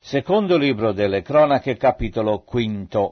Secondo libro delle Cronache, capitolo quinto.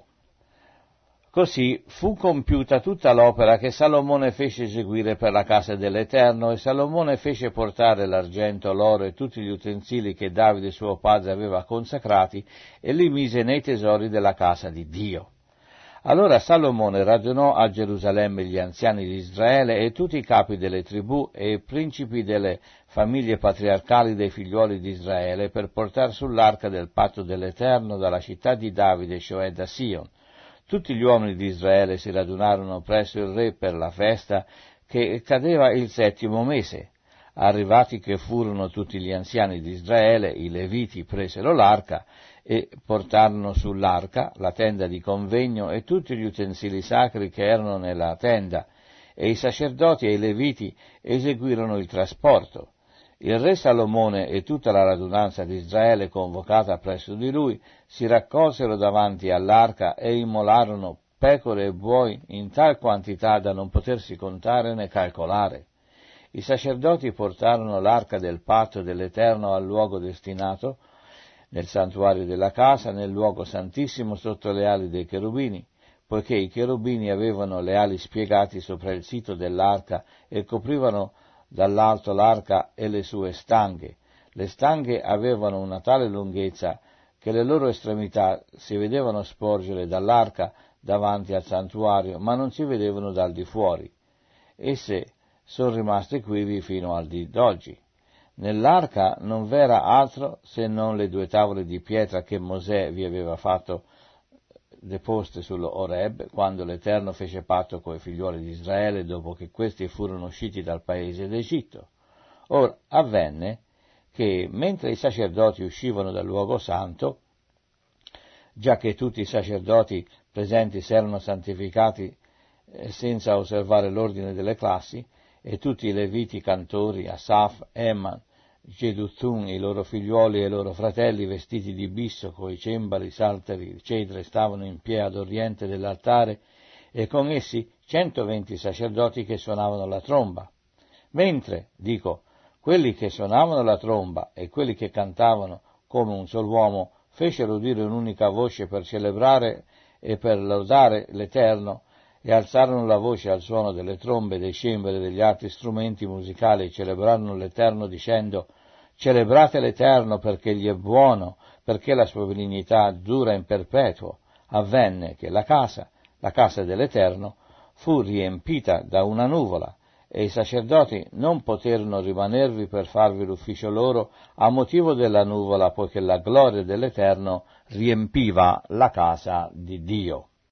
Così fu compiuta tutta l'opera che Salomone fece eseguire per la casa dell'Eterno, e Salomone fece portare l'argento, l'oro e tutti gli utensili che Davide suo padre aveva consacrati, e li mise nei tesori della casa di Dio. Allora Salomone radunò a Gerusalemme gli anziani di Israele e tutti i capi delle tribù e i principi delle famiglie patriarcali dei figliuoli di Israele per portare sull'arca del patto dell'Eterno dalla città di Davide, cioè da Sion. Tutti gli uomini di Israele si radunarono presso il re per la festa che cadeva il 7° mese. Arrivati che furono tutti gli anziani di Israele, i Leviti presero l'arca e portarono sull'arca la tenda di convegno e tutti gli utensili sacri che erano nella tenda, e i sacerdoti e i Leviti eseguirono il trasporto. Il re Salomone e tutta la radunanza di Israele convocata presso di lui si raccolsero davanti all'arca e immolarono pecore e buoi in tal quantità da non potersi contare né calcolare. I sacerdoti portarono l'arca del patto dell'Eterno al luogo destinato, nel santuario della casa, nel luogo santissimo sotto le ali dei cherubini, poiché i cherubini avevano le ali spiegate sopra il sito dell'arca e coprivano dall'alto l'arca e le sue stanghe. Le stanghe avevano una tale lunghezza che le loro estremità si vedevano sporgere dall'arca davanti al santuario, ma non si vedevano dal di fuori. Esse sono rimaste quivi fino al dì d'oggi. Nell'arca non v'era altro se non le 2 tavole di pietra che Mosè vi aveva fatto deposte sull'Oreb, quando l'Eterno fece patto coi figliuoli di Israele, dopo che questi furono usciti dal paese d'Egitto. Ora avvenne che, mentre i sacerdoti uscivano dal luogo santo, già che tutti i sacerdoti presenti si erano santificati senza osservare l'ordine delle classi, e tutti i Leviti cantori, Asaf, Eman, Geduthun, i loro figliuoli e i loro fratelli, vestiti di bisso, coi cembali, salteri, cedre, stavano in piedi ad oriente dell'altare, e con essi 120 sacerdoti che suonavano la tromba. Mentre, quelli che suonavano la tromba e quelli che cantavano come un sol uomo fecero udire un'unica voce per celebrare e per lodare l'Eterno, e alzarono la voce al suono delle trombe, dei cembali e degli altri strumenti musicali, e celebrarono l'Eterno dicendo: «Celebrate l'Eterno perché Egli è buono, perché la sua benignità dura in perpetuo». Avvenne che la casa dell'Eterno, fu riempita da una nuvola, e i sacerdoti non poterono rimanervi per farvi l'ufficio loro a motivo della nuvola, poiché la gloria dell'Eterno riempiva la casa di Dio.